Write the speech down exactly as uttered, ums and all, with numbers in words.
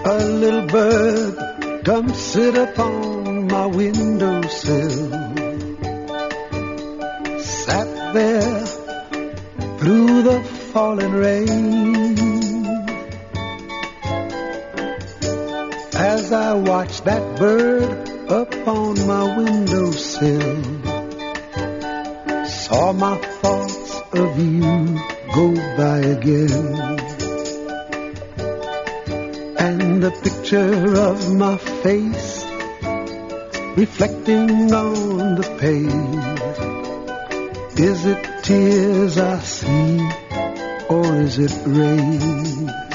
A little bird come sit upon my windowsill, sat there through the falling rain. As I watched that bird upon my windowsill, saw my thoughts of you go by again, and the picture of my face reflecting on the page. Is it tears I see, or is it rain?